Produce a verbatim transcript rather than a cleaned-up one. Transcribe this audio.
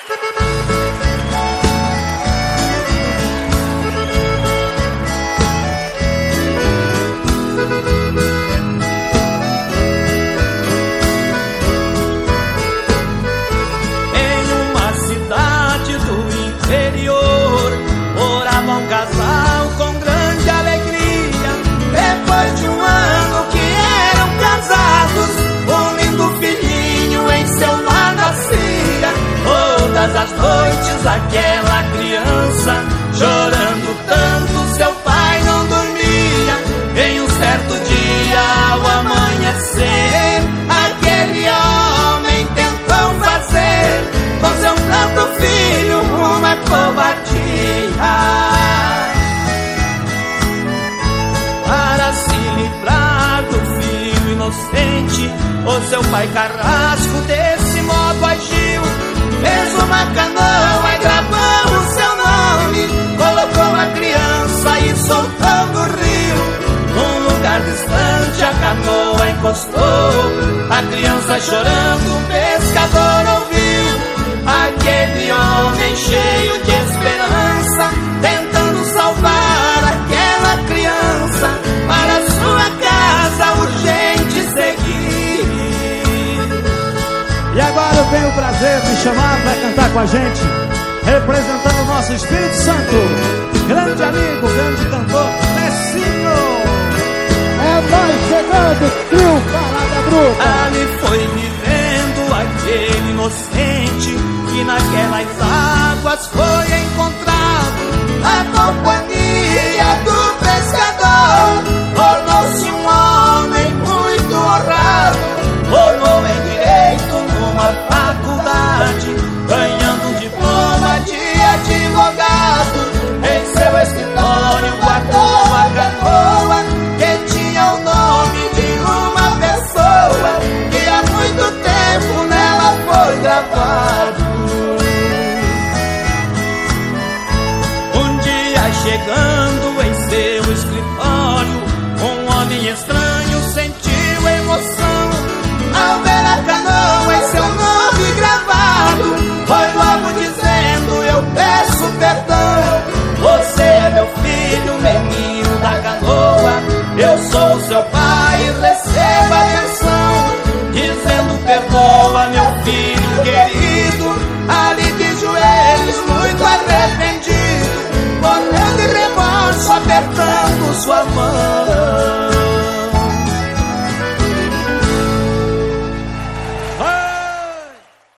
Casal com grande alegria, depois de um ano que eram casados, um lindo filhinho em seu lar nascia. Todas as noites aquela criança chorando tanto, seu pai não dormia. Em um certo dia ao amanhecer, aquele homem tentou fazer com seu próprio filho uma covardia. O seu pai carrasco desse modo agiu, fez uma canoa e gravou o seu nome, colocou a criança e soltou do rio. Num lugar distante a canoa encostou, a criança chorando o pescador ouviu. Aquele homem cheio de esperança, tentando salvar aquela criança, para sua casa urgente seguir. E agora eu tenho o prazer de chamar para cantar com a gente, representando o nosso Espírito Santo, grande amigo, grande cantor, Messinho. É nós chegando, trio Parada Bruta. Ali foi vivendo aquele inocente que naquelas águas foi encontrado. A companhia do pescador tornou-se um homem muito honrado. Formou em direito numa faculdade, ganhando um diploma de advogado. Em seu escritório guardou a canoa que tinha o nome de uma pessoa que há muito tempo nela foi gravado. Um dia chegando em seu escritório, um homem estranho sentiu emoção ao ver a canoa em seu nome gravado. Foi logo dizendo: eu peço perdão, você é meu filho, menino da canoa, eu sou seu pai, receba a atenção. Dizendo: perdoa, meu filho querido, ali de joelhos muito arrependido, morrendo de remorso, apertando sua mão.